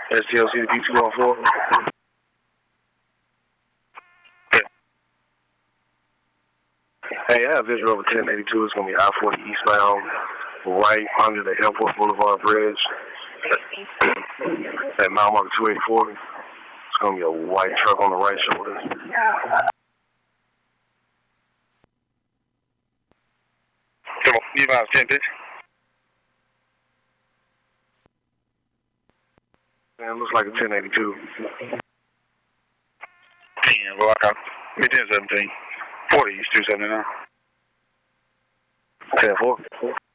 STLC B214. Hey, I have visual over 1082. It's going to be I-40 eastbound, right under the Airport Boulevard Bridge at mile marker 284. It's going to be a white truck on the right shoulder. Come on, you about 10, bitch. Man, it looks like a 1082. 10, well, I got 1017. 40 East 279. 10-4.